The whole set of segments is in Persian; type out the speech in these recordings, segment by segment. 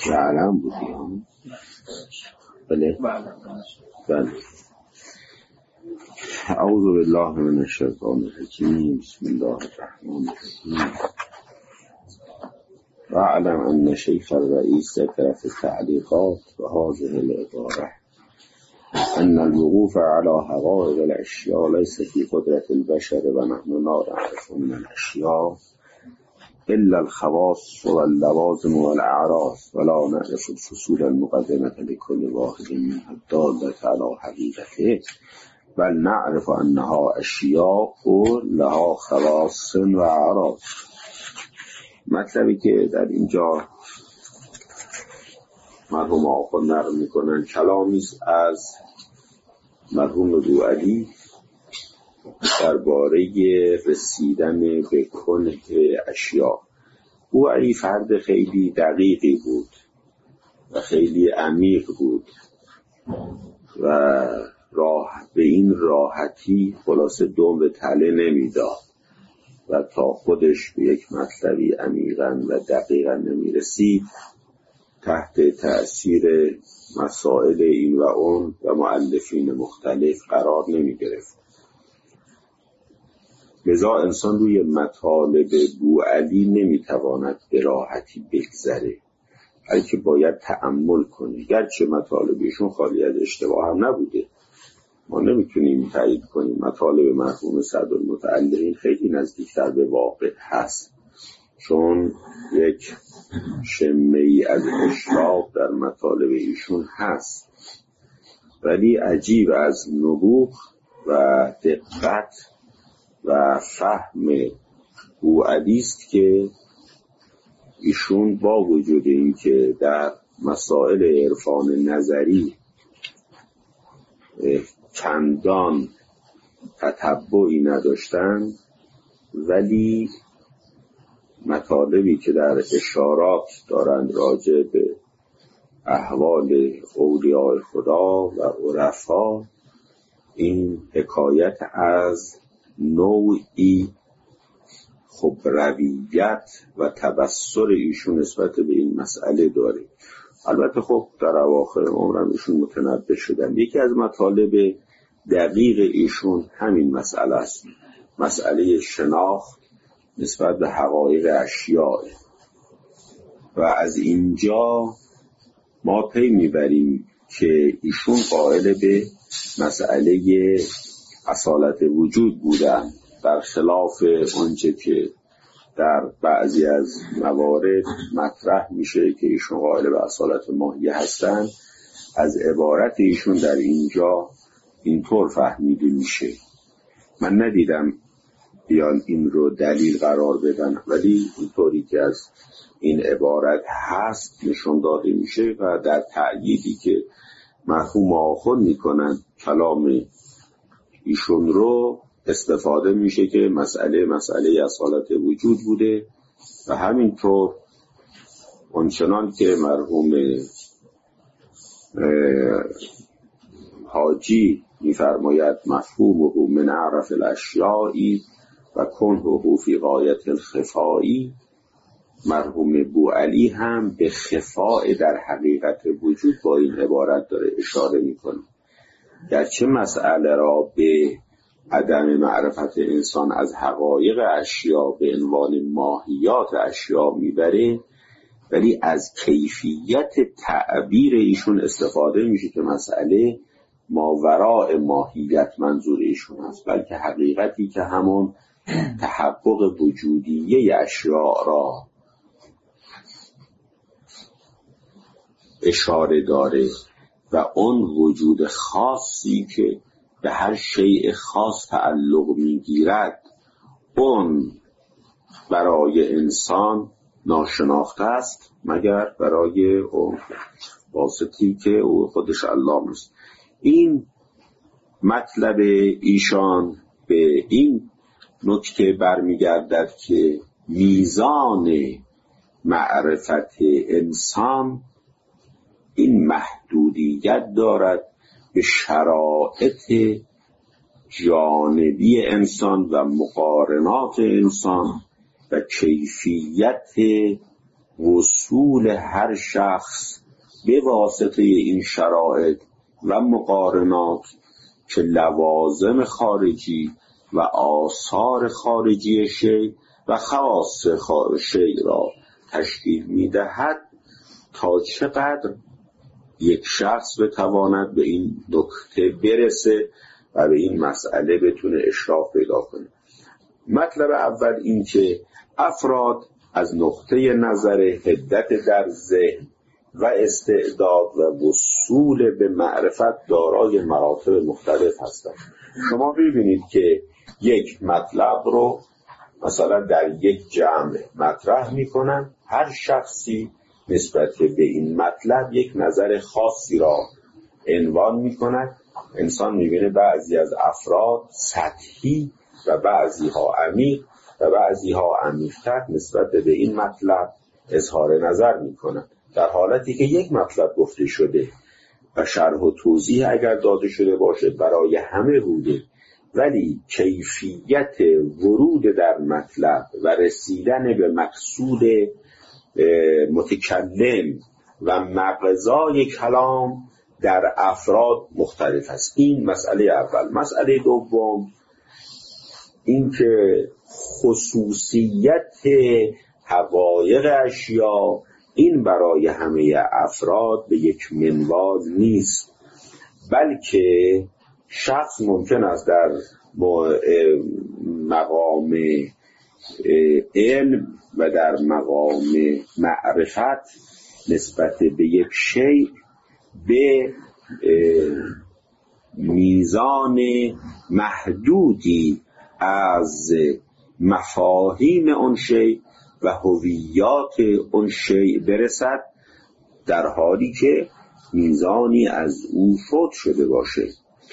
علم بودیم. بله بله. اعوذ بالله من الشیطان الرجیم. بسم الله الرحمن الرحیم. واعلم ان شیخ الرئیس ذکر فی التعلیقات بهذه العباره ان الوقوف على حقائق الاشیاء ليس في قدرة البشر ونحن لا نعرف من الاشیاء الا الخواص واللوازم والاعراض ولا نعرف الفصول المقدمة لكل واحد منها الدالة على حقيقته بل نعرف انها اشیاء لها خواص و اعراض. مطلبی که در اینجا مرحوم آقا نقل میکنن کلامی است از مرحوم بوعلی درباره رسیدن به کنه اشیاء. بوعلی فرد خیلی دقیقی بود و خیلی عمیق بود و به این راحتی خلاصه دم به تله نمیداد و تا خودش به یک مطلبی عمیقاً و دقیقاً نمیرسید تحت تأثیر مسائل این و اون و مؤلفین مختلف قرار نمی گرفت. لذا انسان روی مطالب بوعلی نمی تواند به راحتی بگذره، بلکه باید تأمل کنه. گرچه مطالبشون خالی از اشتباه هم نبوده، ما نمیتونیم تایید کنیم مطالب مرحوم سعدالمتعلقین خیلی نزدیکتر به واقع هست، چون یک شمه‌ای از اشراق در مطالب ایشون هست، ولی عجیب از نبوغ و دقت و فهم بوعلی است که ایشون با وجود این که در مسائل عرفان نظری چندان تتبعی نداشتند، ولی مطالبی که در اشارات دارند راجع به احوال اولیاء خدا و عرفا، این حکایت از نوعی خبرویت و تبصر ایشون نسبت به این مسئله داره. البته خب در اواخر عمرم ایشون متنبه شدن. یکی از مطالب دقیق ایشون همین مسئله است، مسئله شناخت نسبت به حقایق اشیاء، و از اینجا ما پی میبریم که ایشون قائل به مسئله اصالت وجود بودن، برخلاف آنچه که در بعضی از موارد مطرح میشه که ایشون قائل به اصالت ماهیه هستن. از عبارت ایشون در اینجا اینطور فهمیده میشه. من ندیدم بیان این رو دلیل قرار بدن، ولی اینطوری که از این عبارت هست نشون داده میشه و در تأییدی که مرحوم آخر میکنن کلام ایشون رو استفاده میشه که مسئله اصالت وجود بوده و همینطور اونچنان که مرحوم حاجی میفرماید مفهومه من عرف الاشیائی و کنه فی غایت الخفایی، مرحوم بوعلی هم به خفاء در حقیقت وجود با این عبارت داره اشاره میکنه. گرچه مسئله را به عدم معرفت انسان از حقایق اشیاء به عنوان ماهیات اشیاء میبره، ولی از کیفیت تعبیر ایشون استفاده میشه که مسئله ماوراء ماهیت منظور ایشون است، بلکه حقیقتی که همون تحقق وجودیه اشیاء را اشاره داره و اون وجود خاصی که به هر شیء خاص تعلق میگیرد اون برای انسان ناشناخته است مگر برای اون واسطی که او خودش الله است. این مطلب ایشان به این نکته برمیگردد که میزان معرفت انسان این محدودیت دارد به شرایط جانبی انسان و مقارنات انسان و کیفیت وصول هر شخص به واسطه این شرایط و مقارنات که لوازم خارجی و آثار خارجی شی و خواص شی را تشکیل می‌دهد تا چقدر یک شخص بتواند به این نکته برسه و به این مسئله بتونه اشراف پیدا کنه. مطلب اول این که افراد از نقطه نظر حدت در ذهن و استعداد و وصول به معرفت دارای مراتب مختلف هستند. شما ببینید که یک مطلب رو مثلا در یک جمع مطرح میکنن، هر شخصی نسبت به این مطلب یک نظر خاصی را عنوان میکند. انسان میبینه بعضی از افراد سطحی و بعضی ها عمیق و بعضی ها عمیق‌تر نسبت به این مطلب اظهار نظر میکنند، در حالتی که یک مطلب گفته شده و شرح و توضیح اگر داده شده باشه برای همه بوده، ولی کیفیت ورود در مطلب و رسیدن به مقصود متکلم و مغزای کلام در افراد مختلف است. این مسئله اول. مسئله دوم این که خصوصیت حقایق اشیا این برای همه افراد به یک منوال نیست، بلکه شخص ممکن است در مقام علم و در مقام معرفت نسبت به یک شیء به میزان محدودی از مفاهیم اون شیء و هویات اون شیء برسد، در حالی که میزانی از او فوت شده باشه.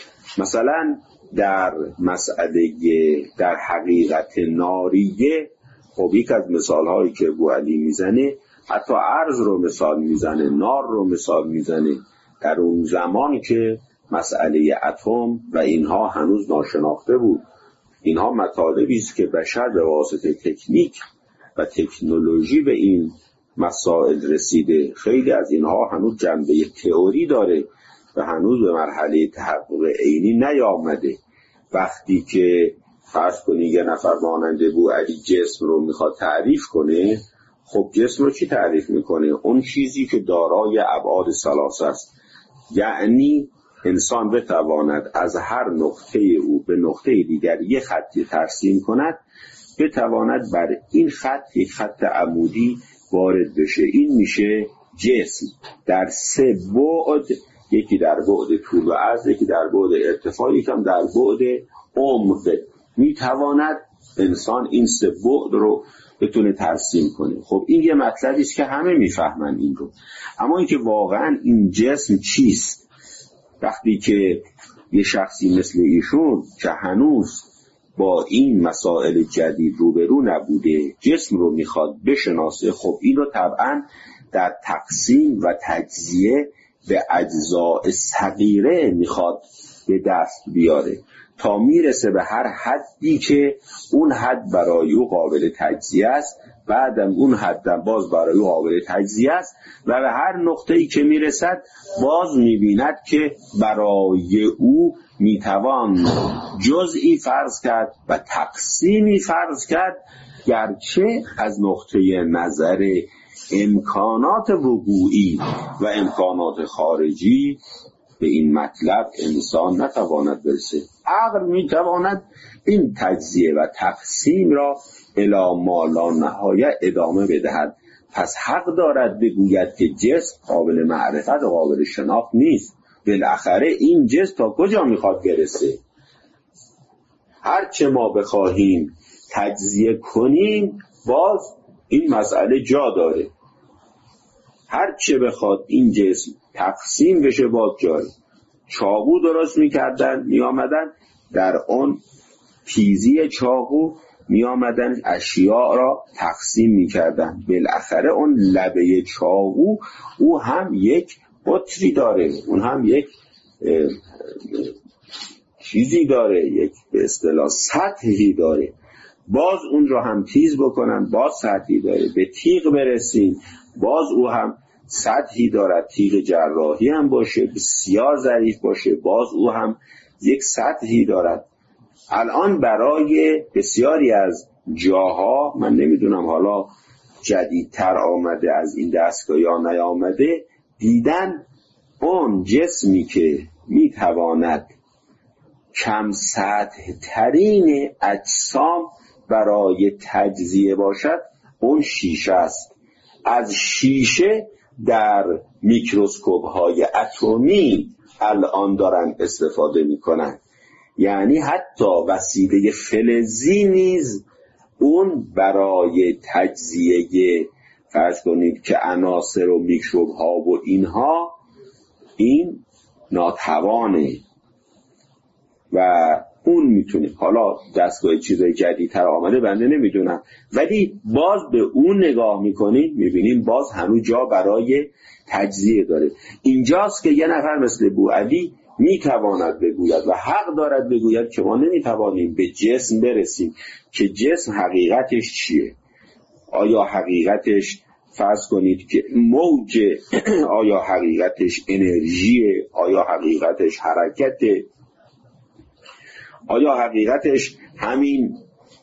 مثلا در مسئله در حقیقت ناریه، خب یک از مثالهایی که ابو علی میزنه حتی ارز رو مثال میزنه، نار رو مثال میزنه، در اون زمان که مسئله اتم و اینها هنوز ناشناخته بود. اینها مطالبی است که بشر به واسطه تکنیک و تکنولوژی به این مسائل رسیده. خیلی از اینها هنوز جنبه تئوری داره و هنوز به مرحله تحقق عینی نیامده. وقتی که فرض کنی یه نفر مانند ابو علی جسم رو میخواد تعریف کنه، خب جسم رو چی تعریف میکنه؟ اون چیزی که دارای ابعاد ثلاثه است، یعنی انسان بتواند از هر نقطه او به نقطه دیگر یک خطی ترسیم کند، بتواند بر این خط یک خط عمودی وارد بشه. این میشه جسم در سه بعد، یکی در بعد طول و عرض، یکی در بعد ارتفاع، یکی هم در بعد عمق. میتواند انسان این سه بعد رو بتونه ترسیم کنه. خب این یه مطلبی است که همه میفهمن این رو، اما اینکه واقعا این جسم چیست، وقتی که یه شخصی مثل ایشون که هنوز با این مسائل جدید روبرو نبوده جسم رو میخواد بشناسه، خب این رو طبعا در تقسیم و تجزیه به اجزاء صغیره میخواد به دست بیاره تا میرسه به هر حدی که اون حد برای او قابل تجزیه است، بعدم اون حد باز برای او قابل تجزیه است و به هر نقطه‌ای که میرسد باز میبیند که برای او میتوان جزئی فرض کرد و تقسیمی فرض کرد، گرچه از نقطه نظر امکانات وقوعی و امکانات خارجی به این مطلب انسان نتواند برسه. عقل میتواند این تجزیه و تقسیم را الی ما لا نهایه ادامه بدهد. پس حق دارد بگوید که جسم قابل معرفت و قابل شناخت نیست. بالاخره این جسم تا کجا میخواد برسه؟ هرچه ما بخواهیم تجزیه کنیم باز این مسئله جا داره. هرچه بخواد این جسم تقسیم بشه باز جاری. چاقو درست میکردن، میامدن در اون تیزی چاقو میامدن اشیاء را تقسیم میکردن. بالاخره اون لبه چاقو او هم یک قطری داره، اون هم یک چیزی داره، یک به اصطلاح سطحی داره. باز اون رو هم تیز بکنن، باز سطحی داره. به تیغ برسیم، باز او هم سطحی دارد، تیغ جراحی هم باشه، بسیار ظریف باشه، باز او هم یک سطحی دارد. الان برای بسیاری از جاها، من نمیدونم حالا جدیدتر آمده از این دستگاه یا نیامده، دیدن اون جسمی که میتواند کم سطح ترین اجسام برای تجزیه باشد اون شیشه است. از شیشه در میکروسکوپ های اتمی الان دارن استفاده میکنن. یعنی حتی وسیله فلزی نیز اون برای تجزیه فرض کنید که عناصر و میکروب ها و اینها این ناتوانه و اون میتونه. حالا دستگاه چیزای جدیدتر آمده بنده نمیدونم، ولی باز به اون نگاه میکنید میبینیم باز هنوز جا برای تجزیه داره. اینجاست که یه نفر مثل بوعلی میتواند بگوید و حق دارد بگوید که ما نمیتوانیم به جسم برسیم که جسم حقیقتش چیه. آیا حقیقتش فرض کنید که موج، آیا حقیقتش انرژیه، آیا حقیقتش حرکته، آیا حقیقتش همین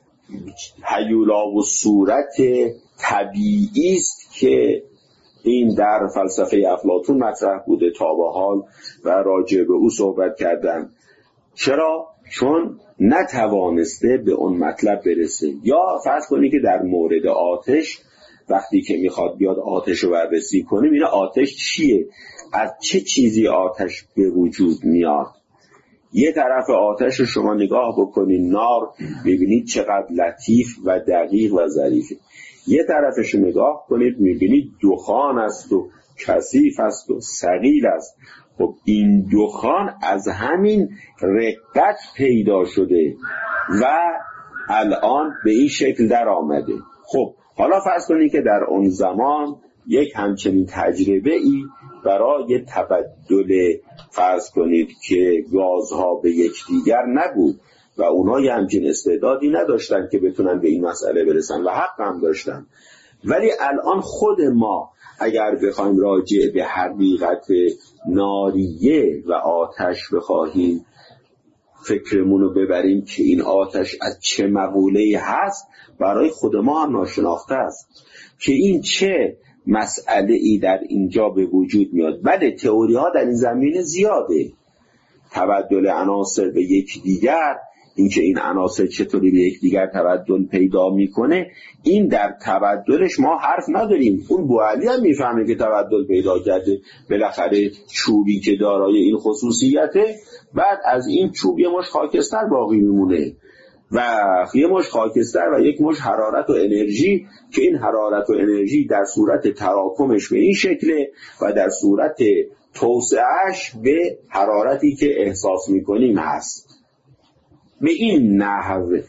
هیولا و صورت طبیعی است که این در فلسفه افلاطون مطرح بوده تا به حال و راجع به او صحبت کردن. چرا؟ چون نتوانسته به اون مطلب برسه. یا فرض کنید که در مورد آتش وقتی که میخواد بیاد آتش رو بررسی کنه، میگه آتش چیه، از چه چیزی آتش به وجود میاد. یه طرف آتش رو شما نگاه بکنید، نار، میبینید چقدر لطیف و دقیق و ظریفه. یه طرفش رو نگاه کنید میبینید دخان است و کثیف است و ثقیل است. خب این دخان از همین رقت پیدا شده و الان به این شکل در آمده. خب حالا فرض کنید که در اون زمان یک همچنین تجربه ای برای تبدل فرض کنید که گازها به یکدیگر نبود و اونها همچین استعدادی نداشتن که بتونن به این مسئله برسن و حق هم داشتن. ولی الان خود ما اگر بخوایم راجع به حقیقت ناریه و آتش بخواهیم فکرمون رو ببریم که این آتش از چه مقوله‌ای هست، برای خود ما هم ناشناخته است که این چه مسئله ای در اینجا به وجود میاد. بله تئوری ها در این زمینه زیاده، تبدل عناصر به یکدیگر، اینکه این عناصر چطوری به یکدیگر تبدل پیدا میکنه، این در تبدلش ما حرف نداریم. اون بوعلی هم میفهمه که تبدل پیدا کرده، بالاخره چوبی که دارای این خصوصیته، بعد از این چوب یه مش خاکستر باقی میمونه و یه مش خاکستر و یک مش حرارت و انرژی که این حرارت و انرژی در صورت تراکمش به این شکله و در صورت توسعهش به حرارتی که احساس میکنیم هست. به این نحو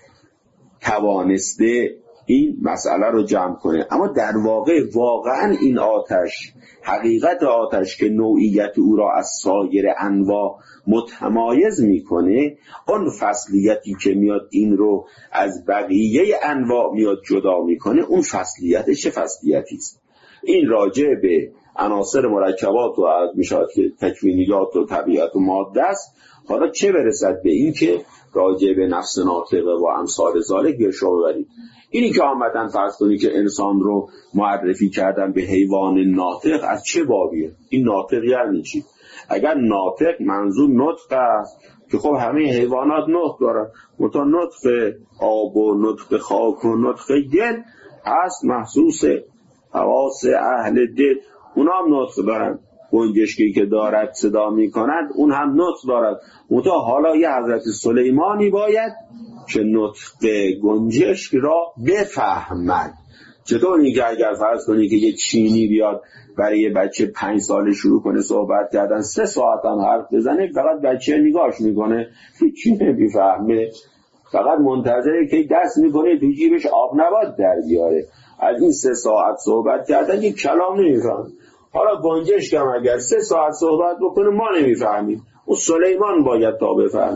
توانسته این مسئله رو جمع کنه. اما در واقع واقعا این آتش، حقیقت آتش که نوعیت او را از سایر انواع متمایز میکنه، اون فصلیتی که میاد این رو از بقیه انواع میاد جدا میکنه، اون فصلیت چه فصلیتی است؟ این راجع به عناصر مرکبات و میشود که تکوینیات و طبیعت و ماده است. حالا چه برسد به این که راجع به نفس ناطقه و امثال ذالک بیاشو ببرید. اینی که آمدن فرض کنی که انسان رو معرفی کردن به حیوان ناطق، از چه بابیه؟ این ناطق یعنی چی؟ اگر ناطق منظور نطق است که خب همه حیوانات نطق دارن، متا نطق آب و نطق خاک و نطق دل هست محسوس حواس اهل دل، اونا هم نطق دارن. گنجشکی که دارد صدا می کند اون هم نطق دارد. متا حالا یه حضرت سلیمانی باید که نطق گنجشک را بفهمد. چطور این که اگر فرض کنی که یک چینی بیاد برای یه بچه 5 ساله شروع کنه صحبت کردن، 3 ساعت هم حرف بزنه، فقط بچه نگاش میکنه، هیچی نمیفهمه، فقط منتظره که دست میکنه تو جیبش آب نبات در بیاره. از این 3 ساعت صحبت کردن یک کلام نمیفهم. حالا گنجشک هم اگر 3 ساعت صحبت بکنه ما نمیفهمیم، اون سلیمان باید تا بفهمیم.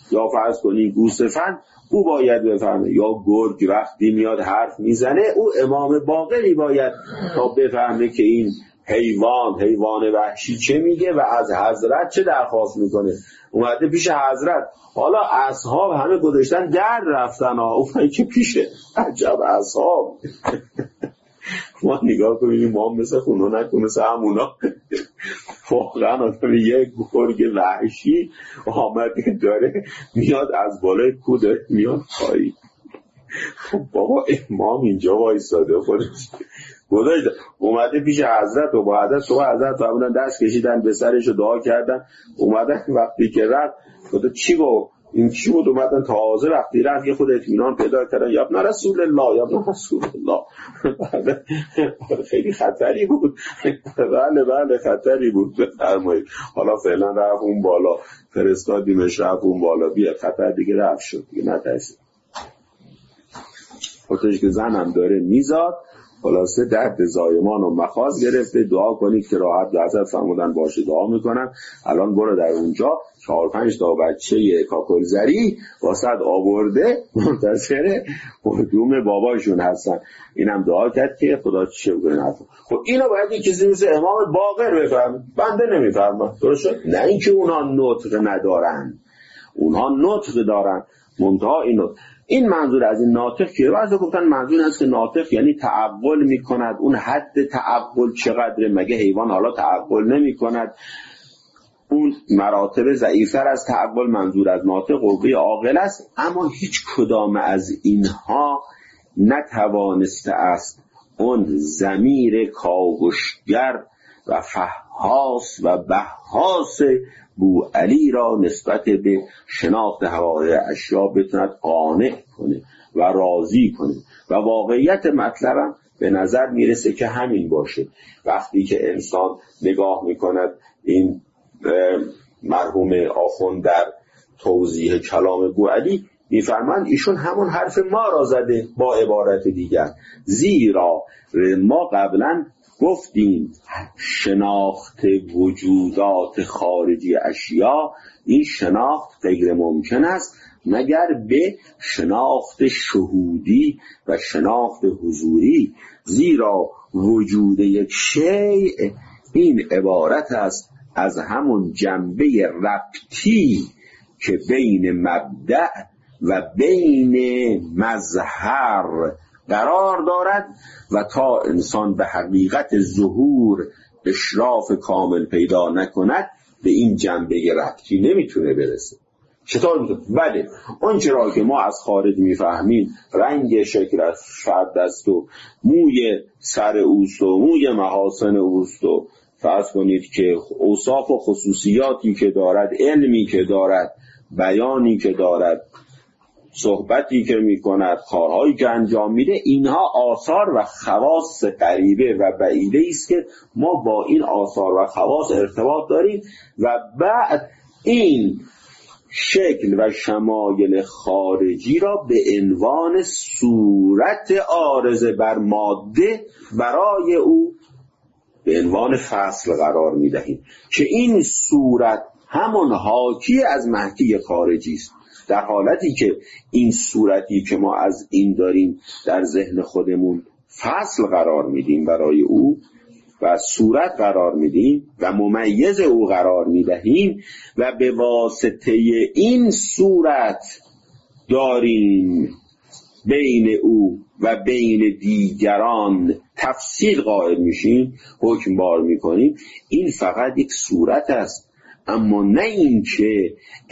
یا فرض کنید گوسفند، او باید بفهمه، یا گرگ وقتی میاد حرف میزنه او امام باقری باید تا بفهمه که این حیوان وحشی چه میگه و از حضرت چه درخواست میکنه. اومده پیش حضرت، حالا اصحاب همه گذاشتن در رفتن اونایی که پیشه، عجب اصحاب. ما نگاه کنیم ما مثل خونو نکن مثل همونا. واقعا آدم یک گرگ وحشی آمده داره میاد از بالای کوده میاد پایی. بابا امام اینجا وایساده خودش گذاشت اومده پیش حضرت و با حضرت فرمودن دست کشیدن به سرش و دعا کردن. اومدن وقتی که رفت گفت چی گفت این چی بود؟ اومدن تازه وقتی رفت یه خود اطمینان پیدا کردن، یا ابن رسول الله یا ابن رسول الله. خیلی خطری بود. بله خطری بود. بفرمایید حالا فعلا رفت اون بالا، فرستادیمش رفت اون بالا، بیا خطر دیگه رفت شد دیگه، نترسید. خودش که زنم داره میزاد، خلاصه درد زایمان و مخاض گرفته، دعا کنید که راحت حضرت فرمودن باشه دعا میکنن. الان برو در اونجا 4-5 تا بچه کاکلزری واسط آورده منتظر قدوم باباشون هستن. اینم دعا کرد که خدا چه بکنه. خب اینو باید یک کسی مثل امام باقر بفهمه، بنده نمیفهمم. درست شد؟ نه اینکه اونها نطق ندارن، اونها نطق دارن، منتها این منظور از این ناطق که بعضی گفتن منظور است که ناطق یعنی تعقل میکند. اون حد تعقل چقدره؟ مگه حیوان حالا تعقل نمیکند؟ اون مراتب ضعیفتر از تعقل منظور از ناطق قوه عاقل است. اما هیچ کدام از اینها نتوانسته است اون ضمیر کاوشگر و فحاس و بحاس بوعلی را نسبت به شناخت حقایق اشیا بتواند قانع کنه و راضی کنه. و واقعیت مطلبم به نظر میرسه که همین باشه. وقتی که انسان نگاه میکند این مرحوم آخوند در توضیح کلام بوعلی میفرمند ایشون همون حرف ما را زده با عبارت دیگر، زیرا ما قبلا گفتیم شناخت وجودات خارجی اشیا، این شناخت غیر ممکن است مگر به شناخت شهودی و شناخت حضوری. زیرا وجود یک شیء این عبارت است از همون جنبه ربطی که بین مبدأ و بین مظهر قرار دارد و تا انسان به حقیقت ظهور اشراف کامل پیدا نکند به این جنبه ربطی نمیتونه برسه. چطور میتونه؟ بله اون چرا که ما از خارج میفهمیم رنگ شکل از فرد است و موی سر اوست و موی محاسن اوست و فرض کنید که اوصاف و خصوصیاتی که دارد، علمی که دارد، بیانی که دارد، صحبتی که میکند، کارهایی که انجام میده، اینها آثار و خواص غریبه و بعیده است که ما با این آثار و خواص ارتباط داریم و بعد این شکل و شمایل خارجی را به عنوان صورت عارضه بر ماده برای او به عنوان فصل قرار میدهیم که این صورت همون حاکی از محکی خارجی است. در حالتی که این صورتی که ما از این داریم در ذهن خودمون فصل قرار میدیم برای او و صورت قرار میدیم و ممیز او قرار میدهیم و به واسطه این صورت داریم بین او و بین دیگران تفصیل قائل میشیم، حکم بار میکنیم، این فقط یک صورت است. اما نه این که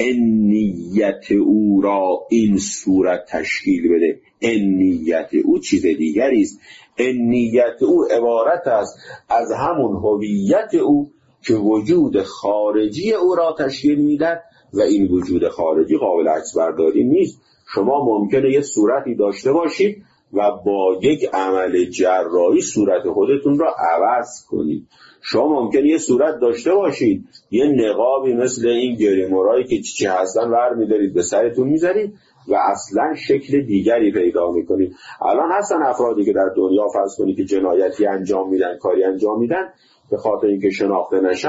نیت او را این صورت تشکیل بده. نیت او چیز دیگری است. نیت او عبارت است از همون هویت او که وجود خارجی او را تشکیل میدهد و این وجود خارجی قابل عکس برداری نیست. شما ممکنه یه صورتی داشته باشید و با یک عمل جراحی صورت خودتون را عوض کنید. شما ممکنه یه صورت داشته باشید، یه نقابی مثل این گریمورایی که چی هستن ور می‌دارید به سرتون می‌ذارید و اصلا شکل دیگری پیدا می‌کنید. الان هستن افرادی که در دنیا فرض کنید که جنایتی انجام میدن، کاری انجام میدن، به خاطر اینکه شناخته نشن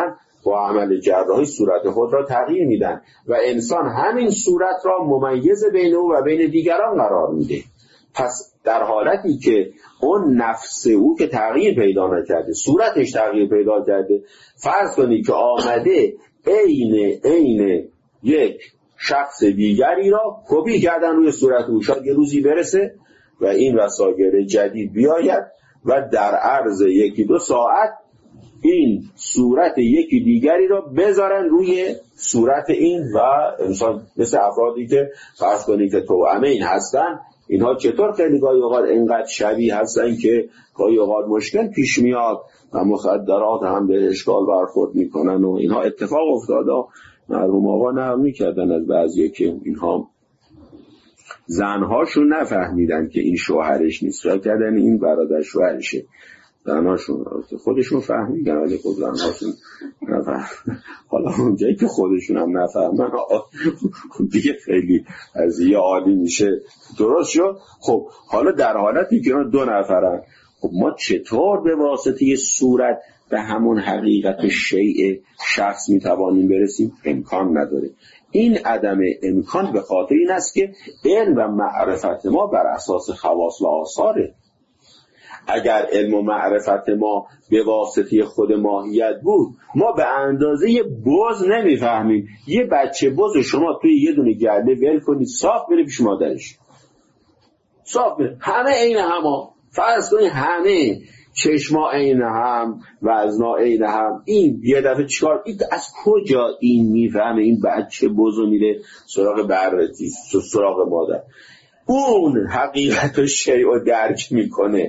با عمل جراحی صورت خود را تغییر میدن و انسان همین صورت را ممیز بین او و بین دیگران قرار میده. پس در حالتی که اون نفس او که تغییر پیدا نکرده، صورتش تغییر پیدا کرده، فرض کنید که آمده عین یک شخص دیگری را کپی کردن روی صورت او، شاید یه روزی برسه و این وسایل جدید بیاید و در عرض 1-2 ساعت این صورت یکی دیگری را بذارن روی صورت این و انسان، مثل افرادی که فرض کنید که توأمین هستن، اینها چطور خیلی گاهی اوقات اینقدر شبیه هستن که گاهی اوقات مشکل پیش میاد و مخدرات هم به اشکال برخورد میکنن و اینها اتفاق افتاده. مرحوم آقا نقل میکردن از بعضی که اینها زنهاشون نفهمیدن که این شوهرش نیست، فکر کردن این برادر شوهرشه. زنهاشون خودشون فهمیدن ولی خود زنهاشون نفهمیدن. حالا اونجایی که خودشون هم نفهمن دیگه خیلی از یه عالی میشه. درست شد؟ خب حالا در حالتی که 2 نفرن، خب ما چطور به واسطه صورت به همون حقیقت شیء شخص میتوانیم برسیم؟ امکان نداره. این عدم امکان به خاطر این است که علم و معرفت ما بر اساس خواص و آثاره. اگر علم و معرفت ما به واسطه خود ماهیت بود، ما به اندازه بز نمیفهمیم. یه بچه بز شما توی یه دونه گرده ول کنید، صاف بره پیش مادرش، صاف بره، همه عین هم، فرض کنید همه چشما عین هم، وزنا عین هم، این یه دفعه چیکار، این از کجا این میفهمه؟ این بچه بزو میره سراغ بررسی، سراغ مادر، اون حقیقت و شیء رو درک میکنه.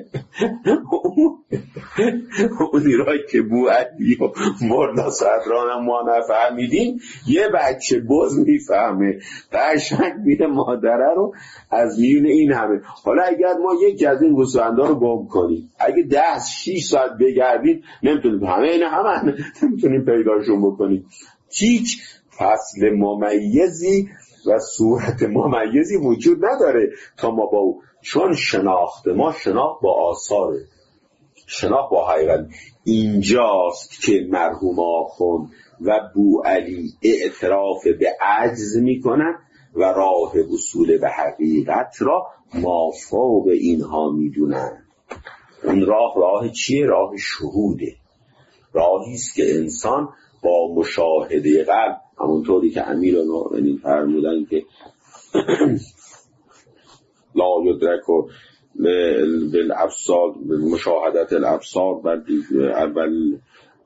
اونی را که بوعدی و مردا صدران ما نفهمیدیم، یه بچه بز میفهمه، قشنگ میره مادره رو از میون این همه. حالا اگر ما یک از این گوسفندا رو گم کنیم، اگه 6 ساعت بگردیم، نمیتونیم همه نمیتونیم پیداشون بکنیم. هیچ فصل ممیزی و صورت ممیزی وجود نداره تا ما با او، چون شناخت ما شناخت با آثاره، شناخت با حقیقت. اینجاست که مرحوم آخوند و بوعلی اعتراف به عجز میکنن و راه وصول به حقیقت را مافوق اینها میدونن. اون راه چیه؟ راه شهوده، راهی است که انسان با مشاهده قلب، همونطوری که امیرالمومنین فرمودن که لا یدرک بالابصار مشاهدت الابصار بل اول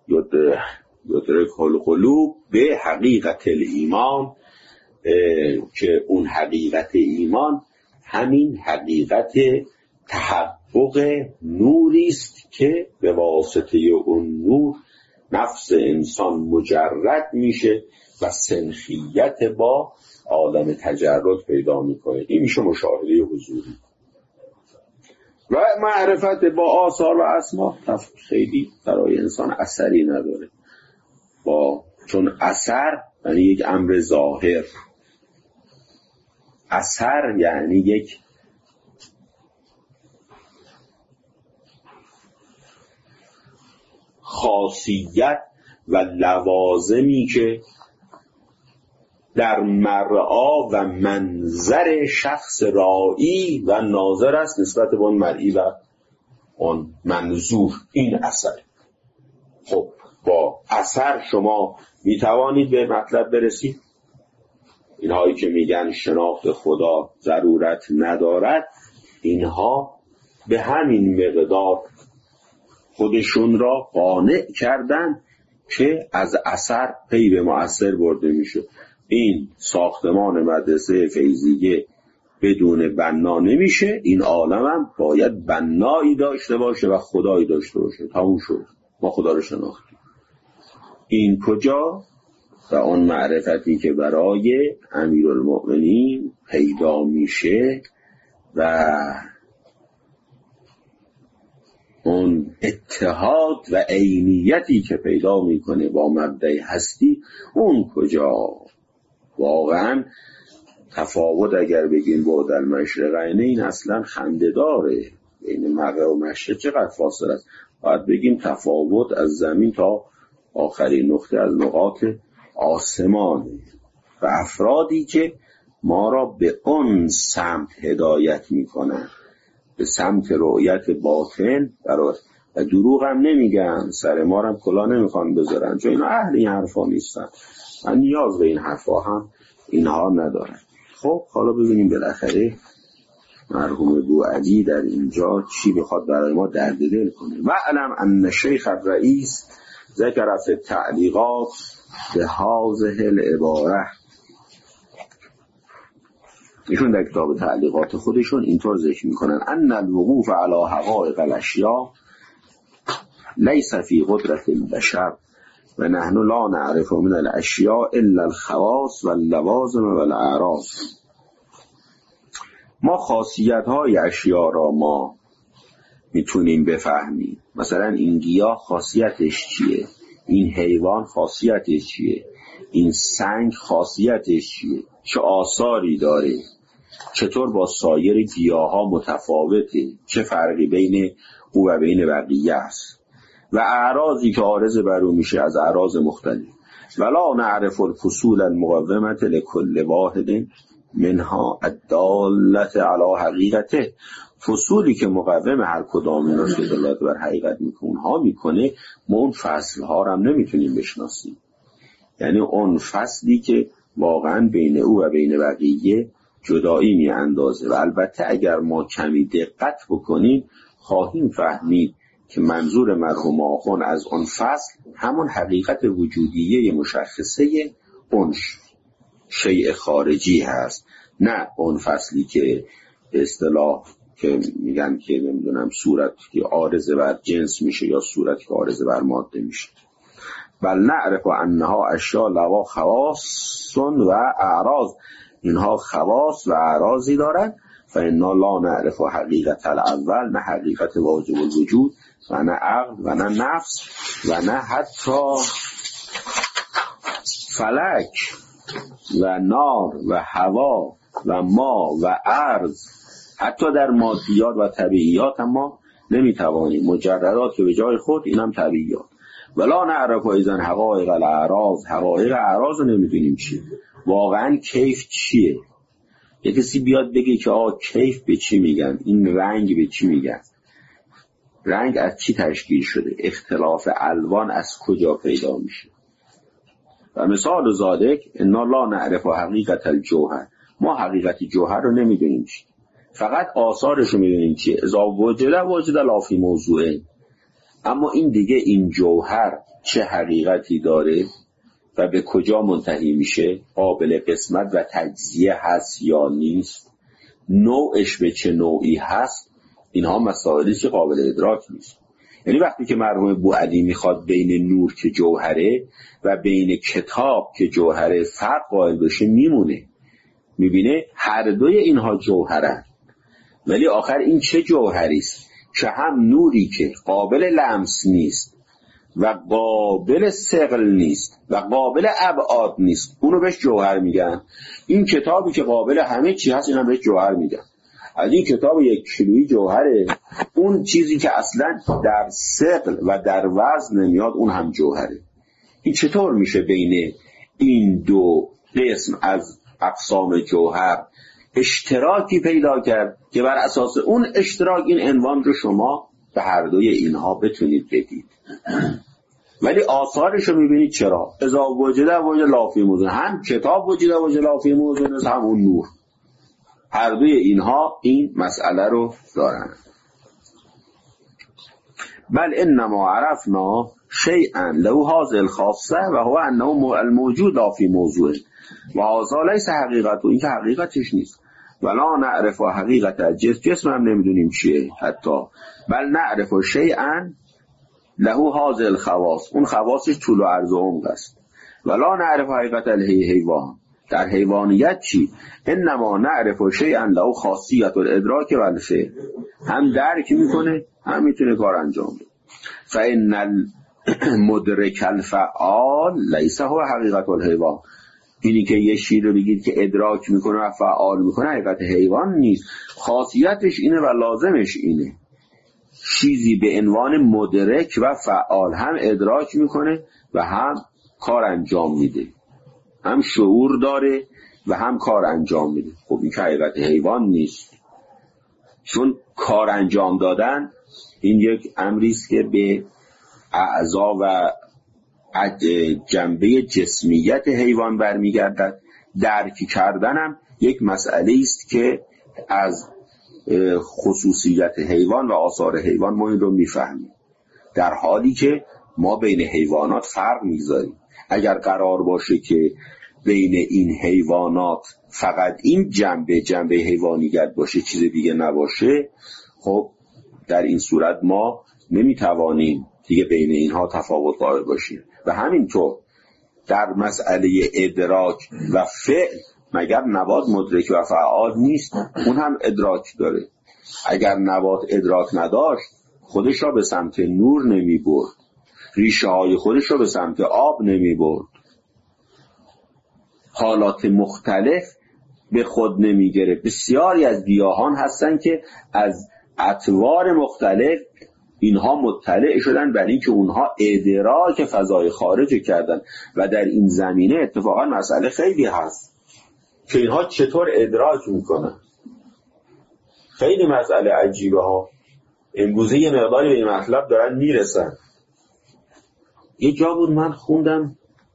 یدرک القلوب به حقیقت الایمان، که اون حقیقت ایمان همین حقیقت تحقق نوری است که به واسطه اون نور نفس انسان مجرد میشه و سنخیت با عالم تجرد پیدا میکنه. این میشه مشاهده حضوری. و معرفت با آثار و اسما خیلی برای انسان اثری نداره، چون اثر یعنی یک امر ظاهر، اثر یعنی یک خاصیت و لوازمی که در مرعا و منظر شخص رائی و ناظر است نسبت به اون مرئی و اون منظور. این اثر. خب با اثر شما میتوانید به مطلب برسید. اینهایی که میگن شناخت خدا ضرورت ندارد، اینها به همین مقدار خودشون را قانع کردن که از اثر پی به مؤثر برده میشه. این ساختمان مدرسه فیضیه بدون بنا نمیشه، این عالم هم باید بنایی داشته باشه و خدایی داشته باشه. تموم شد، ما خدا رو شناختیم. این کجا؟ و اون معرفتی که برای امیرالمؤمنین پیدا میشه و اون اتحاد و عینیتی که پیدا میکنه با مبدأ هستی، اون کجا؟ واقعا تفاوت اگر بگیم بعد المشرقین، این اصلا خنده داره. بین مغرب و مشرق چقدر فاصله است؟ باید بگیم تفاوت از زمین تا آخرین نقطه از نقاط آسمان و افرادی که ما را به اون سمت هدایت میکنن، به سمت رؤیت باطن و دروغ هم نمیگن، سر ما هم کلا نمیخوان بذارن، چون اینا اهل این حرفا نیستن، من نیاز به این حرفا هم اینها ندارن. خب حالا ببینیم بالاخره مرحوم بوعلی در اینجا چی بخواد برای ما درد دل کنه. و علم ان شیخ الرئیس ذکر فی التعلیقات به هذه العباره، ایشون در کتاب تعلیقات خودشون اینطور ذکر میکنن ان الوقوف علی حقائق الاشیاء لیس فی قدرت البشر و نحن لا نعرف من الاشیاء الا الخواص واللوازم والاعراض. ما خاصیت های اشیاء را ما میتونیم بفهمیم، مثلا این گیاه خاصیتش چیه، این حیوان خاصیتش چیه، این سنگ خاصیتش چیه، چه آثاری داره، چطور با سایر گیاه ها متفاوته، چه فرقی بین او و بین بقیه است، و اعراضی که عارض بر او میشه از اعراض مختلف. ولا نعرف الفصول المقومة لكل واحد منها الدالة على حقیقته، فصولی که مقوم هر کدام اینا که دلالت بر حقیقت میکنه ما اون فصل ها رو هم نمیتونیم بشناسیم، یعنی اون فصلی که واقعا بین او و بین بقیه جدایی میاندازه. و البته اگر ما کمی دقت بکنیم خواهیم فهمید که منظور مرحوم آخوند از اون فصل همون حقیقت وجودیه مشخصه اون شیء خارجی هست، نه اون فصلی که به اصطلاح که میگن که نمیدونم صورت که عارض بر جنس میشه یا صورت که عارض بر ماده میشه. بل نعرف انها اشیاء لها خواص و اعراض، اینها خواص و اعراضی دارن. فانا لا نعرف حقیقت الاول، نه حقیقت واجب الوجود و نه عقل و نه نفس و نه حتی فلک و نار و هوا و ما و ارض، حتی در مادیات و طبیعیات هم ما نمیتوانیم، مجردات که به جای خود اینم طبیعیات. ولا نعرف ایزن حقایق الاعراض، حقایق اعراض رو نمیدونیم چیه، واقعا کیف چیه. یه کسی بیاد بگه که کیف به چی میگن، این رنگ به چی میگن، رنگ از چی تشکیل شده، اختلاف الوان از کجا پیدا میشه. و مثال ذالک انا لا نعرف حقیقت الجوهر، ما حقیقت جوهر رو نمیدونیم چی، فقط آثارش رو میدونیم چیه، اذا وجد لا فی موضوعه. اما این دیگه این جوهر چه حقیقتی داره و به کجا منتهی میشه، قابل قسمت و تجزیه هست یا نیست، نوعش به چه نوعی هست، اینها مسائلی که قابل ادراک نیست. یعنی وقتی که مرحوم بوعلی میخواد بین نور که جوهره و بین کتاب که جوهره فرق قائل بشه میمونه، میبینه هر دوی اینها جوهرن، ولی آخر این چه جوهری است که هم نوری که قابل لمس نیست و قابل ثقل نیست و قابل ابعاد نیست اونو بهش جوهر میگن، این کتابی که قابل همه چی هست اینا بهش جوهر میگن. از این کتاب 1 کیلویی جوهره، اون چیزی که اصلا در ثقل و در وزن نمیاد اون هم جوهره. این چطور میشه بین این دو قسم از اقسام جوهر اشتراکی پیدا کرد که بر اساس اون اشتراک این عنوان رو شما به هر دوی اینها بتونید بدید، ولی آثارش رو میبینید چرا اذا وجد لا فی موضوع، هم کتاب وجد لا فی موضوع هم اون نور، هر دوی اینها این مسئله رو دارن. بل انما عرفنا شیئا له هذه الخاصه و هو انه الموجود لا فی موضوع و هذا لیس حقیقت، این که حقیقتش نیست. ولا نعرف حقیقت جسم هم نمیدونیم چیه حتی. بل نعرف شیئا له هذه الخواص، اون خواصش طول و عرض و عمق است. ولا نعرف حقیقت الحیوان، در حیوانیت چی؟ انما نعرف شیئا له خاصیت الادراک و الفعل، هم درک میکنه هم میتونه کار انجام بده. فان المدرک الفعال لیس هو حقیقت الحیوان، اینی که یه شیر رو بگید که ادراک میکنه و فعال میکنه حقیقت حیوان نیست، خاصیتش اینه و لازمش اینه. چیزی به عنوان مدرک و فعال هم ادراک میکنه و هم کار انجام میده، هم شعور داره و هم کار انجام میده. خب این که حقیقت حیوان نیست، چون کار انجام دادن این یک امری است که به اعضا و جنبه جسمیت حیوان برمیگردد. درک کردن هم یک مسئله است که از خصوصیت حیوان و آثار حیوان ما این رو میفهمیم، در حالی که ما بین حیوانات فرق میذاریم. اگر قرار باشه که بین این حیوانات فقط این جنبه حیوانیت باشه، چیز دیگه نباشه، خب در این صورت ما نمیتوانیم دیگه بین اینها تفاوت قائل باشیم. و همینطور در مسئله ادراک و فعل، مگر نبات مدرک و فعال نیست؟ اون هم ادراک داره. اگر نبات ادراک نداشت خودش را به سمت نور نمی برد، ریشه های خودش را به سمت آب نمی برد، حالات مختلف به خود نمی گرفت. بسیاری از گیاهان هستن که از اطوار مختلف اینها مطلع شدن بر این که اونها ادراک فضای خارج کردن. و در این زمینه اتفاقا مسئله خیلی هست که اینها چطور ادراک میکنن. خیلی مسئله عجیبه ها. امروزه یه مقداری به این مطلب دارن میرسن. یه جا بود من خوندم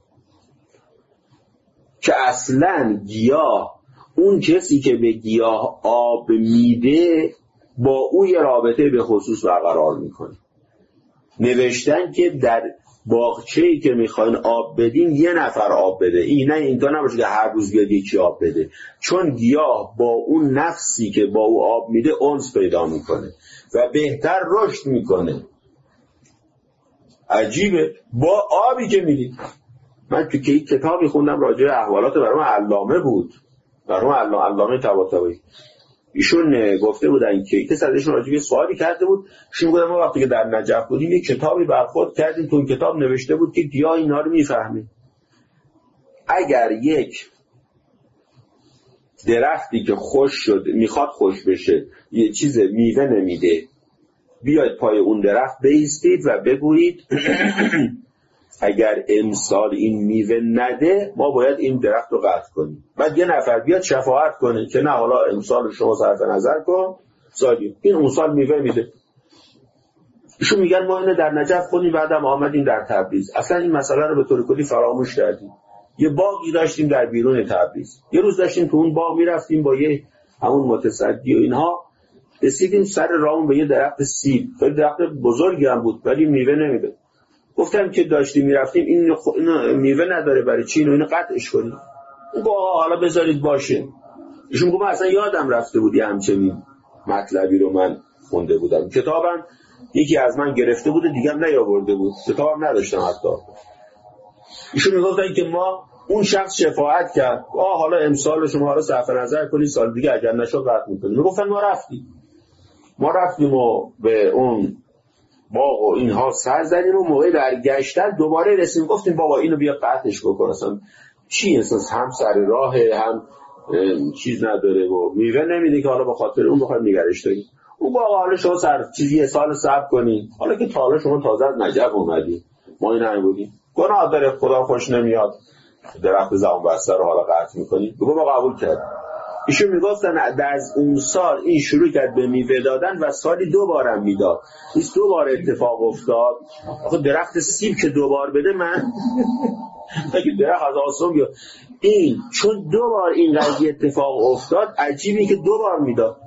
که اصلا گیاه، اون کسی که به گیاه آب میده با او یه رابطه به خصوص برقرار میکنه. نوشتن که در باغچه‌ای که میخواین آب بدین یه نفر آب بده، این نه اینطور نباشه که هر روز بیاد یکی آب بده، چون گیاه با اون نفسی که با او آب میده انس پیدا میکنه و بهتر رشد میکنه. عجیبه. با آبی که میدید. من تو که کتابی خوندم راجع احوالات برام علامه بود، برام علامه طباطبایی، ایشون گفته بودن که کسی ازشون راجع به سوالی کرده بود، ایشون گفتن ما وقتی که در نجف بودیم یک کتابی برخورد کردیم، تو اون کتاب نوشته بود که گیاه اینا رو میفهمه. اگر یک درختی که خوش شد میخواد خوش بشه یه چیز میوه نمیده، بیاید پای اون درخت بایستید و بگویید اگر امسال این میوه نده ما باید این درخت رو قطع کنیم. بعد یه نفر بیاد شفاعت کنه که نه حالا امسال شما صرف نظر کن، سالی این اون سال میوه میده. ایشون میگن ما اینو در نجف خونیم، بعدم آمدیم در تبریز، اصلا این مسئله رو به طور کلی فراموش کردیم. یه باغی داشتیم در بیرون تبریز، یه روز داشتیم تو اون باغ میرفتیم با یه همون متصدی و اینها، رسیدیم سر راهمون به یه درخت سیب، خیلی درخت بزرگی هم بود ولی میوه نمیده. گفتم که داشتیم میرفتیم این میوه نداره، برای چی اینو قطعش کنیم؟ با حالا بذارید باشه. ایشون گفت اصلا یادم رفته بود یه همچنین مطلبی رو من خونده بودم، کتابم یکی از من گرفته بود دیگه هم نیاورده بود، کتابم نداشتم حتی. ایشون میگفتن که ما اون شخص شفاعت کرد، حالا امسال شما رو صرف نظر کنید، سال دیگه اگر نشد قطع میکنید. میگفتن ما رفتیم و به اون باغ و اینها سر زدیم و موقع برگشتن دوباره رسیم گفتیم بابا اینو بیا قطعش بکن، اصلا چی احساس هم سر راه هم چیز نداره و میوه نمیده که حالا به خاطر اون بخوایم نگرش داریم. اون باقا حالا شما چیزی یه سال صبر کنین، حالا که حالا شما تازه از نجف اومدین، ما این نبودیم، گناه داره، خدا خوش نمیاد درخت زبان بسته رو حالا قطع میکنید. بگو ما قبول کردیم. ایشون میگفتن از اون سال این شروع کرد به میوه دادن و سالی 2 بارم میداد. این 2 بار اتفاق افتاد. آخه درخت سیب که 2 بار بده من اگه درخت از آسون بیاد، این چون 2 بار این قضیه اتفاق افتاد عجیبی که 2 بار میداد.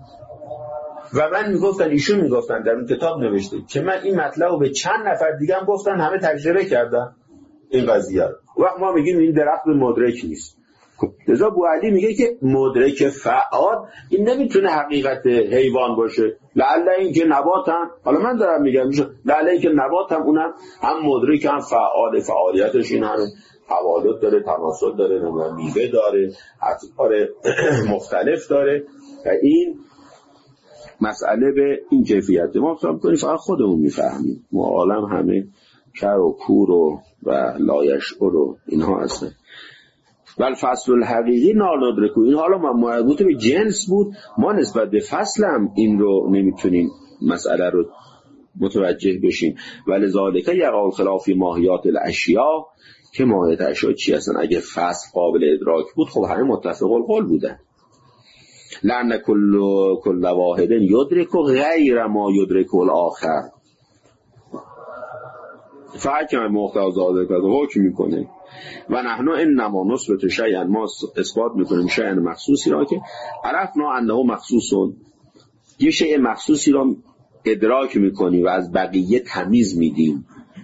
و من میگفتن، ایشون میگفتن در اون کتاب نوشته که من این مطلب رو به چند نفر دیگه هم گفتن، همه تجربه کردن این قضیه رو. وقت ما میگیم این درخت مدرک نیست. لذا بوعلی میگه که مدرک فعال این نمیتونه حقیقت حیوان باشه. لعله این که نبات هم، حالا من دارم میگم لعله این که نبات هم اونم هم مدرک هم فعال، فعالیتش این همه حوادث داره، تناسل داره، میوه داره، اطوار مختلف داره و این مسئله به این کیفیت ما فهم کنیم فقط خودمون میفهمیم. ما عالم همه کر و کور و لایشعر و اینها هستن. بل فصل الحقیقی نالدرکو، این حالا مربوط به جنس بود، ما نسبت به فصل هم این رو نمیتونیم مسئله رو متوجه بشیم. ولذالک یقع خلاف ماهیات الاشیاء، که ماهیت اشیاء چی هستن؟ اگه فصل قابل ادراک بود خب همه متفق القول بودن. لأن كل واحد يدرك غیر ما يدرك الاخر، فحکم مقتضا ذلک حکم میکنه. و نحن انما نثبت شیئا، ما اثبات میکنیم شیئا مخصوصی را که عرفنا انه مخصوصون، یه شیء مخصوصی را ادراک میکنیم و از بقیه تمیز میدیم.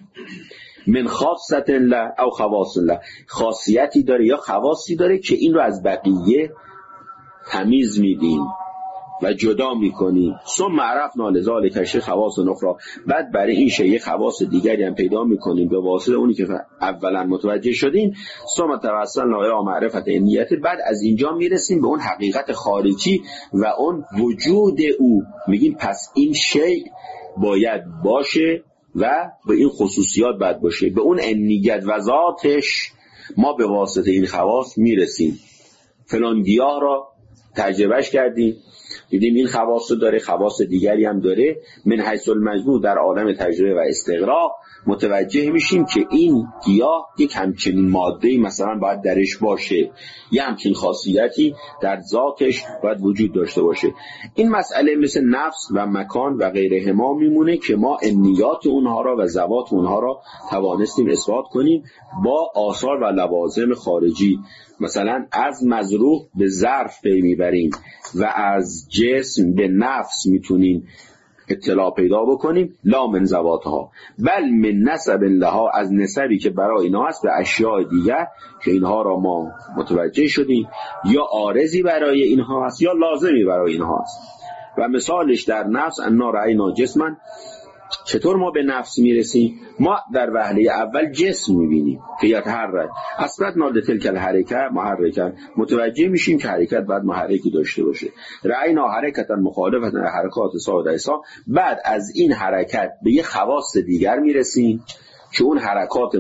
من خاصة له او خواص له، خاصیتی داره یا خواصی داره که این رو از بقیه تمیز میدیم و جدا میکنیم. ثم عرفنا لذلک شیء خواص اخرى، بعد برای این شیء خواص دیگری هم پیدا میکنیم به واسطه اونی که اولا متوجه شدیم. ثم توصلنا الی معرفت نیت، بعد از اینجا میرسیم به اون حقیقت خارجی و اون وجود او. میگیم پس این شیء باید باشه و به این خصوصیات باید باشه، به اون امنیت و ذاتش ما به واسطه این خواص میرسیم. فلان گیاه را تجربهش کردیم، دیدیم این خواص داره، خواص دیگری هم داره. من حیث المجموع در عالم تجربه و استقراء متوجه میشیم که این گیاه یک همچنین ماده‌ای مثلا باید درش باشه، یه همچین خاصیتی در ذاتش باید وجود داشته باشه. این مسئله مثل نفس و مکان و غیرهما میمونه که ما امنیات اونها را و ذوات اونها را توانستیم اثبات کنیم با آثار و لوازم خارجی. مثلا از مظروف به ظرف پی میبریم و از جسم به نفس میتونیم اطلاع پیدا بکنیم. لا من ذواتها بل من نسب لها، از نسبی که برای اینا هست به اشیاء دیگر که اینها را ما متوجه شدیم، یا عارضی برای اینها هست یا لازمی برای اینها هست. و مثالش در نفس انا رأینا جسما، چطور ما به نفس میرسیم؟ ما در وهله اول جسم میبینیم که یتحرک، اثبتنا لتلک الحرکه محرکا، متوجه میشیم که حرکت باید محرکی داشته باشه. رأینا حرکتا مخالفتا حرکات سایر اجسام، بعد از این حرکت به یه خواص دیگر میرسیم که اون حرکات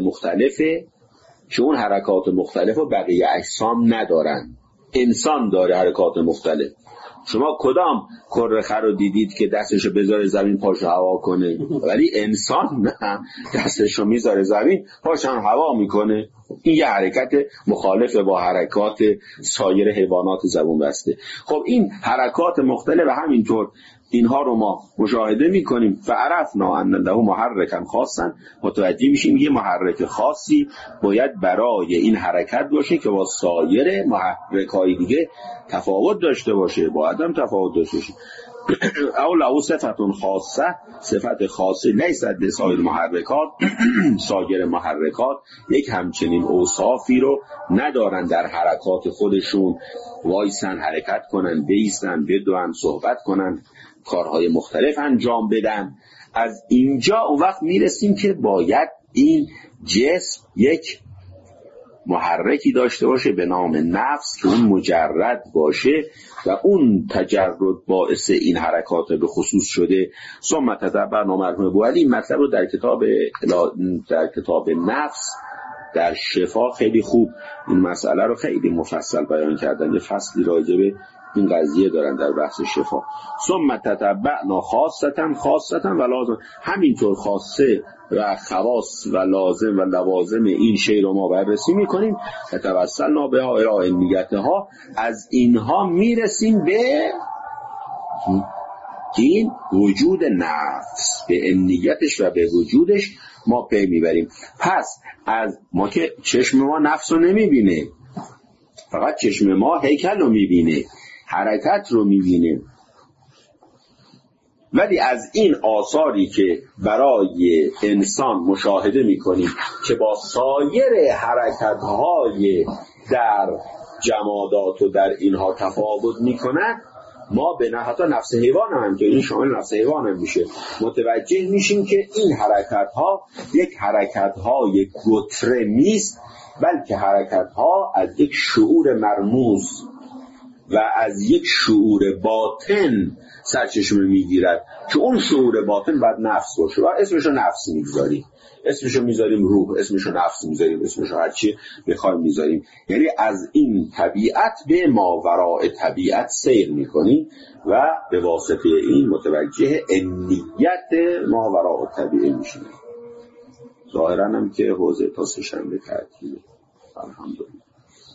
مختلف و بقیه اجسام ندارن. انسان داره حرکات مختلف. شما کدام کره خر رو دیدید که دستشو بذاره زمین پاشو هوا کنه؟ ولی انسان نه، دستشو میذاره زمین پاشو هوا میکنه. این یه حرکت مخالفه با حرکات سایر حیوانات زبون بسته. خب این حرکات مختلف و همینطور اینها رو ما مشاهده میکنیم. و عرفنا ان له محرکا خاصا، متوجه میشیم یه محرک خاصی باید برای این حرکت باشه که با سایر محرکای دیگه تفاوت داشته باشه، با عدم تفاوت داشته باشه. او له صفت خاصه، صفت خاصه لیست لسایر محرکات، سایر محرکات یک همچنین اوصافی رو ندارن در حرکات خودشون، وایسن حرکت کنن، بیستن، بدون صحبت کنن، کارهای مختلف انجام بدن. از اینجا اون وقت میرسیم که باید این جسم یک محرکی داشته باشه به نام نفس که اون مجرد باشه و اون تجرد باعث این حرکات به خصوص شده. ثم تتبعنا مرحوم ابوعلی این مطلب رو در کتاب نفس در شفا خیلی خوب این مسئله رو خیلی مفصل بیان کردن، یه فصلی راجع به این قضیه دارن در بحث شفا. ثم تتبعنا خاصتا و لازم، همینطور خاصه و خواص و لازم و لوازم این شی رو ما بررسی میکنیم. توسلنا بها الی نیتها، از اینها میرسیم به این وجود نفس، به امنیتش و به وجودش ما پی میبریم. پس از ما که چشم ما نفس رو نمیبینه، فقط چشم ما هیکل رو میبینه، حرکت رو میبینه، ولی از این آثاری که برای انسان مشاهده میکنیم که با سایر حرکت‌های در جمادات و در اینها تفاوت میکنن، ما به حتی نفس حیوان هم که این شامل نفس حیوان هم میشه متوجه میشیم که این حرکت‌ها یک حرکت‌های گتره نیست، بلکه حرکت‌ها از یک شعور مرموز و از یک شعور باطن سرچشمه میگیرد که اون شعور باطن باید نفس باشه و اسمشو نفس میگذاریم، اسمشو میذاریم روح، اسمشو نفس میذاریم، اسمشو هرچی بخوایم میذاریم. یعنی از این طبیعت به ماوراء طبیعت سیر میکنیم و به واسطه این متوجه انیت ماوراء طبیعه میشیم. ظاهرا هم که حوزه تا سه شنبه تعطیله. الحمدلله.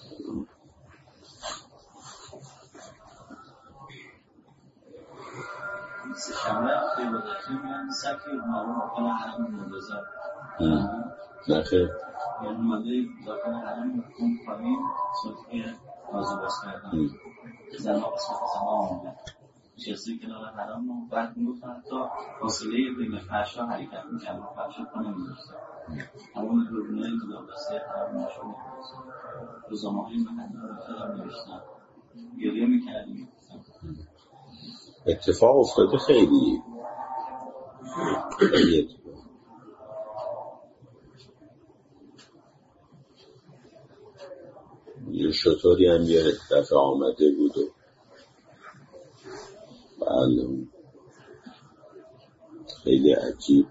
شنبه که بودتی میان سکی معلوم کنه حرم مبزر نخیر یعنی ماده داخل حرم کن پایین صوتی نازو باز کردن زنها قسمت زمان آمده نشستی کنار حرم و بعد میگفت حتی فاصله بین فرشا حرکت میکرد و فرشا کنه میدوسته همون رونای دیدابسته حرم نشون میدوسته روزنامه های محلی رو خیلی نوشتن گریه میکردیم اتفاق افتاده خیلی یه شطوری هم یه دفعه آمده بود و بله خیلی عجیب.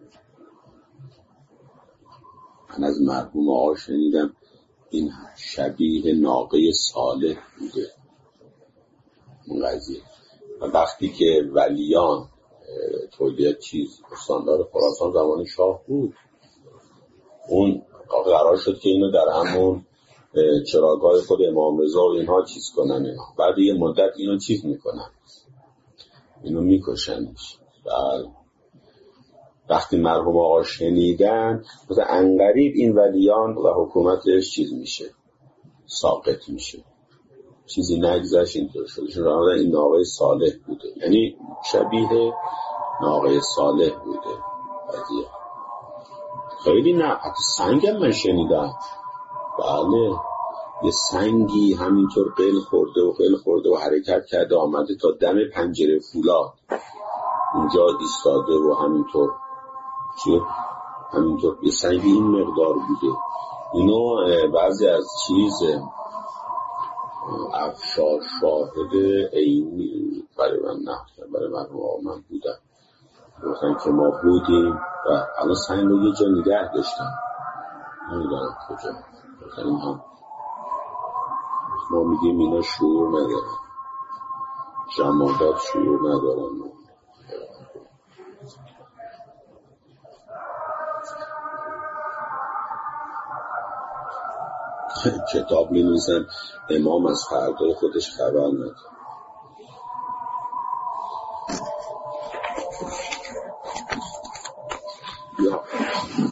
من از مرحوم آقا شنیدم این شبیه ناقه صالح بوده اون قضیه. و وقتی که ولیان تولید استاندار خراسان زمان شاه بود اون قرار شد که اینو در همون چراگاه خود امام رضا و اینها چیز کنن اینا. بعد یه مدت اینو چیز میکنن اینو میکشنش. وقتی مرحوم آقا شنیدن مثلا انقریب این ولیان و حکومتش چیز میشه ساقط میشه چیزی نگذشت اینطور شده چون این ناقه صالح بوده یعنی شبیه ناقه صالح بوده قضیه. خیلی نه حتی سنگم من شنیدم بله یه سنگی همینطور قل خورده و حرکت کرده آمده تا دم پنجره فولاد اونجا ایستاده و همینطور یه سنگی این مقدار بوده. اینو بعضی از افشار شاهد عینی برای من بودن گفتن که ما بودیم و الان سنگ رو یه جا نگه داشتن نمیدونم کجا گفتن این هم ما میگیم اینا شعور ندارن جمادات شعور ندارن. کتاب می نویسن امام از فردای خودش خبر نداره.